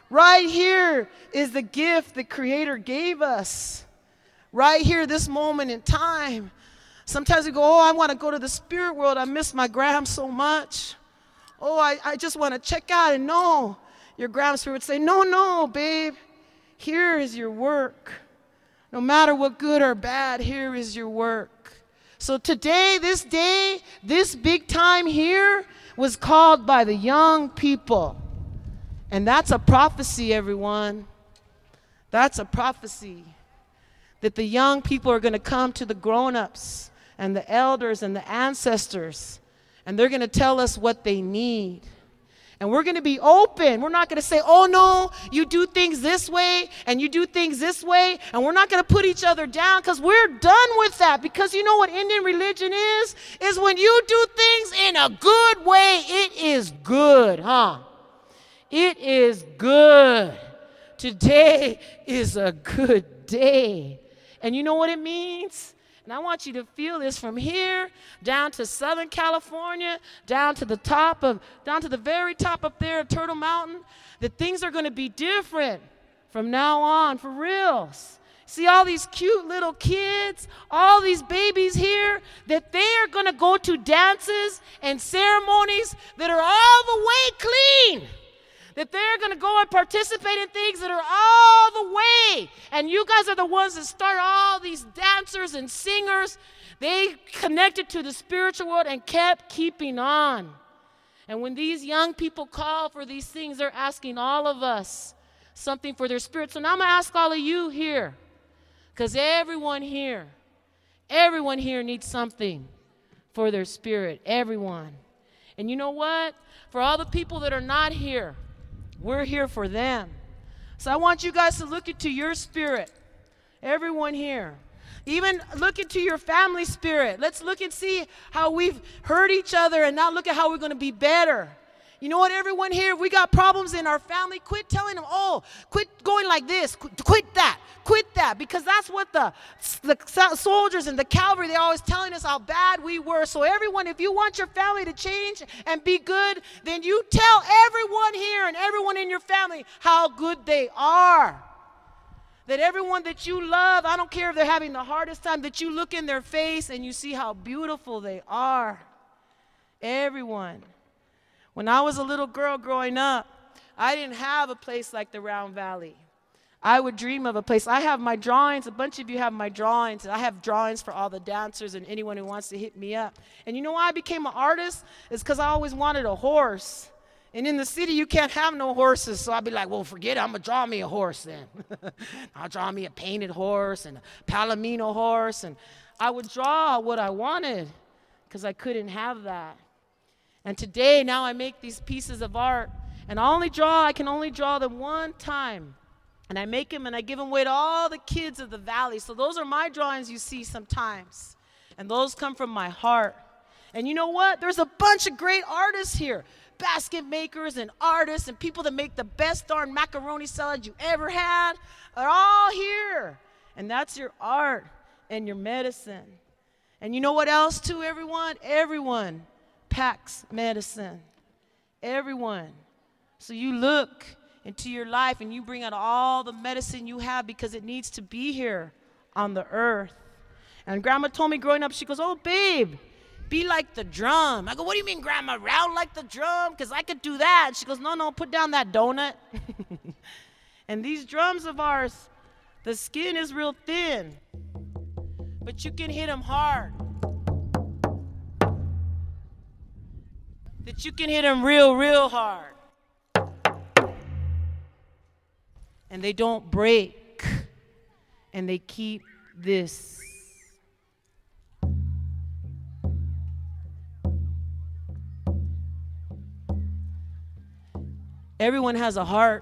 Right here is the gift the Creator gave us. Right here, this moment in time. Sometimes we go, oh, I want to go to the spirit world. I miss my gram so much. Oh, I, I just want to check out. And no, your gram spirit would say, no, no, babe. Here is your work. No matter what good or bad, here is your work. So today, this day, this big time here was called by the young people. And that's a prophecy, everyone. That's a prophecy. That the young people are going to come to the grown-ups and the elders and the ancestors, and they're going to tell us what they need. And we're going to be open. We're not going to say, oh, no, you do things this way and you do things this way. And we're not going to put each other down because we're done with that. Because you know what Indian religion is? Is when you do things in a good way, it is good, huh? It is good. Today is a good day. And you know what it means? And I want you to feel this from here down to Southern California, down to the top of, down to the very top up there of Turtle Mountain, that things are going to be different from now on, for reals. See all these cute little kids, all these babies here, that they are going to go to dances and ceremonies that are all the way clean. That they're going to go and participate in things that are all the way. And you guys are the ones that start all these dancers and singers. They connected to the spiritual world and kept keeping on. And when these young people call for these things, they're asking all of us something for their spirit. So now I'm going to ask all of you here, because everyone here, everyone here needs something for their spirit. Everyone. And you know what? For all the people that are not here, we're here for them. So I want you guys to look into your spirit. Everyone here. Even look into your family spirit. Let's look and see how we've hurt each other and now look at how we're going to be better. You know what, everyone here, if we got problems in our family, quit telling them, oh, quit going like this, quit, quit that, quit that, because that's what the, the soldiers and the cavalry, they're always telling us how bad we were. So everyone, if you want your family to change and be good, then you tell everyone here and everyone in your family how good they are. That everyone that you love, I don't care if they're having the hardest time, that you look in their face and you see how beautiful they are. Everyone. When I was a little girl growing up, I didn't have a place like the Round Valley. I would dream of a place. I have my drawings. A bunch of you have my drawings. I have drawings for all the dancers and anyone who wants to hit me up. And you know why I became an artist? It's because I always wanted a horse. And in the city, you can't have no horses. So I'd be like, well, forget it. I'm going to draw me a horse then. I'll draw me a painted horse and a Palomino horse. And I would draw what I wanted because I couldn't have that. And today, now I make these pieces of art, and I only draw, I can only draw them one time. And I make them and I give them away to all the kids of the valley. So those are my drawings you see sometimes. And those come from my heart. And you know what? There's a bunch of great artists here. Basket makers and artists and people that make the best darn macaroni salad you ever had are all here. And that's your art and your medicine. And you know what else too, everyone? Everyone packs medicine. Everyone. So you look into your life and you bring out all the medicine you have because it needs to be here on the earth. And Grandma told me growing up, she goes, oh, babe, be like the drum. I go, what do you mean, Grandma? Round like the drum? Because I could do that. She goes, no, no, put down that donut. And these drums of ours, the skin is real thin, but you can hit them hard. That you can hit them real, real hard. And they don't break. And they keep this. Everyone has a heart.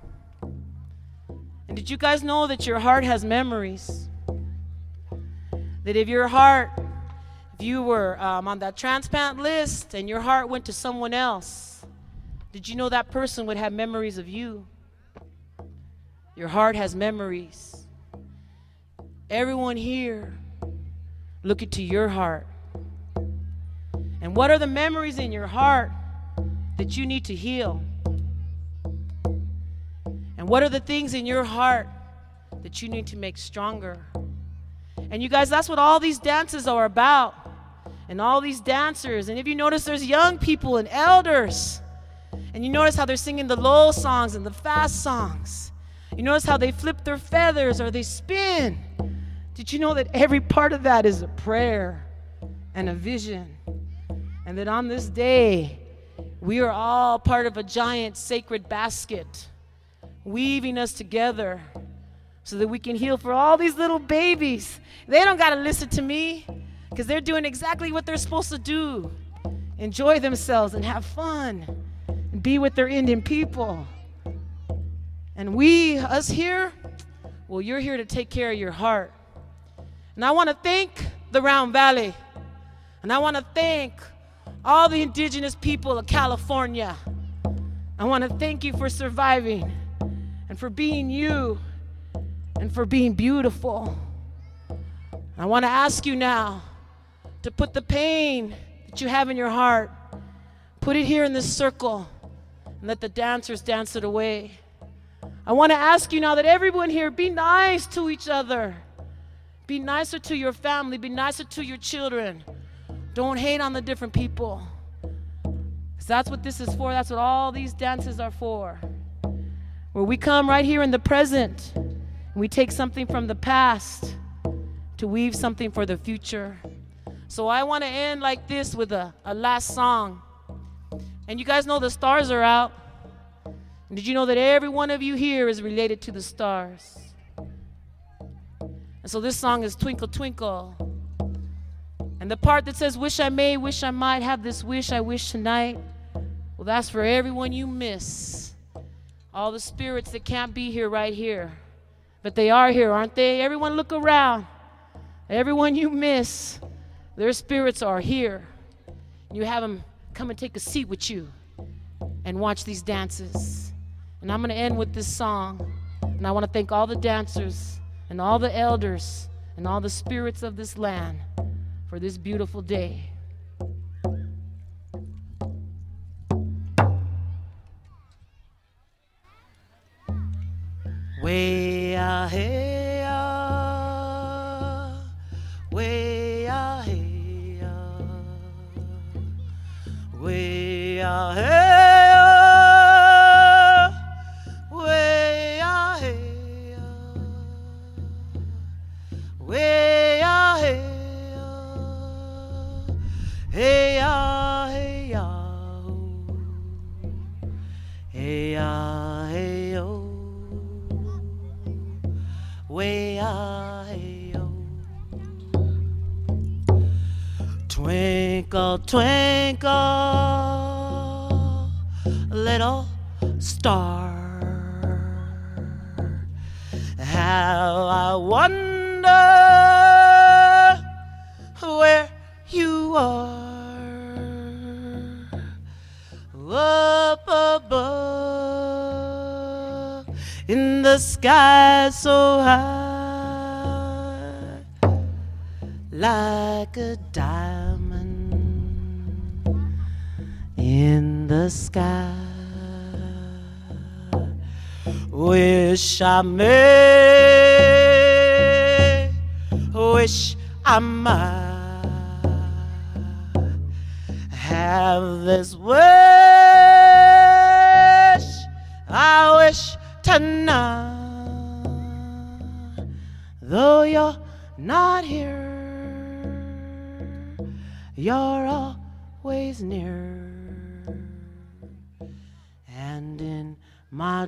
And did you guys know that your heart has memories? That if your heart, if you were um, on that transplant list and your heart went to someone else, did you know that person would have memories of you? Your heart has memories. Everyone here, look into your heart. And what are the memories in your heart that you need to heal? what are the things in your heart that you need to make stronger? And you guys, that's what all these dances are about. And all these dancers. And if you notice, there's young people and elders. And you notice how they're singing the low songs and the fast songs. You notice how they flip their feathers or they spin. Did you know that every part of that is a prayer and a vision? And that on this day, we are all part of a giant sacred basket, weaving us together so that we can heal for all these little babies. They don't got to listen to me because they're doing exactly what they're supposed to do. Enjoy themselves and have fun and be with their Indian people. And we, us here, well, you're here to take care of your heart. And I want to thank the Round Valley. And I want to thank all the indigenous people of California. I want to thank you for surviving and for being you and for being beautiful. I want to ask you now to put the pain that you have in your heart, put it here in this circle and let the dancers dance it away. I want to ask you now that everyone here be nice to each other. Be nicer to your family. Be nicer to your children. Don't hate on the different people. Because that's what this is for. That's what all these dances are for. Where we come right here in the present and we take something from the past to weave something for the future. So I want to end like this with a, a last song. And you guys know the stars are out. And did you know that every one of you here is related to the stars? And so this song is Twinkle Twinkle. And the part that says, wish I may, wish I might have this wish I wish tonight. Well, that's for everyone you miss. All the spirits that can't be here right here. But they are here, aren't they? Everyone look around. Everyone you miss, their spirits are here. You have them come and take a seat with you and watch these dances. And I'm going to end with this song. And I want to thank all the dancers and all the elders and all the spirits of this land for this beautiful day. Way ah hey ah, way ah hey ah, way ah hey ah, way ah hey ah, way ah hey ah, hey ah hey ah, hey ah hey oh. Way ah hey oh. Twinkle twinkle little star, how I wonder where you are up above in the sky so high, like a diamond in the sky. Wish I may, wish I might have this wish I wish tonight. Though you're not here, you're always near. And in my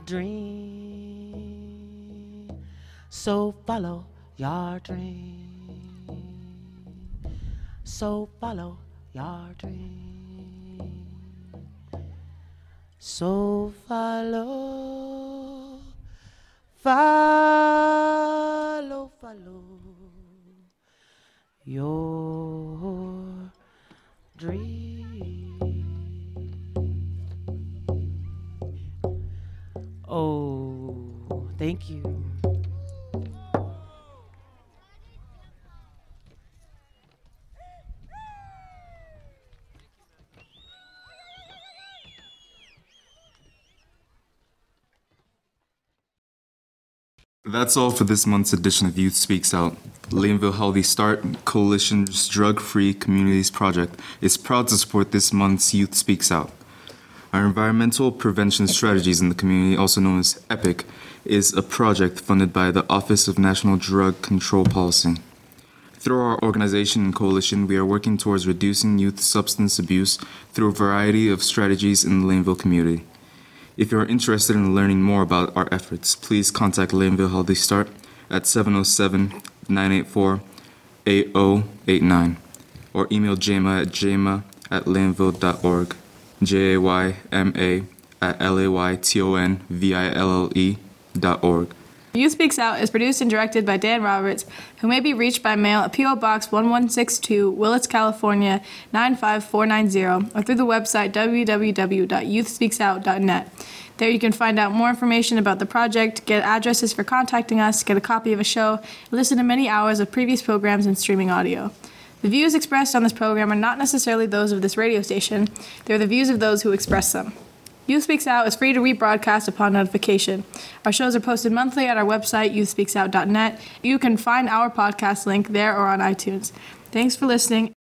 dream, so follow your dream, so follow your dream, so follow, follow, follow your dream. Oh, thank you. That's all for this month's edition of Youth Speaks Out. Laytonville Healthy Start, Coalition's Drug-Free Communities Project, is proud to support this month's Youth Speaks Out. Our environmental prevention strategies in the community, also known as EPIC, is a project funded by the Office of National Drug Control Policy. Through our organization and coalition, we are working towards reducing youth substance abuse through a variety of strategies in the Laytonville community. If you are interested in learning more about our efforts, please contact Laytonville Healthy Start at seven oh seven, nine eight four, eight oh eight nine or email jayma at jayma at laytonville dot org, J A Y M A at L A Y T O N V I L L E dot org. Youth Speaks Out is produced and directed by Dan Roberts, who may be reached by mail at P O Box one one six two, Willits, California nine five four nine zero, or through the website w w w dot youth speaks out dot net. There you can find out more information about the project, get addresses for contacting us, get a copy of a show, and listen to many hours of previous programs and streaming audio. The views expressed on this program are not necessarily those of this radio station. They are the views of those who express them. Youth Speaks Out is free to rebroadcast upon notification. Our shows are posted monthly at our website, youth speaks out dot net. You can find our podcast link there or on iTunes. Thanks for listening.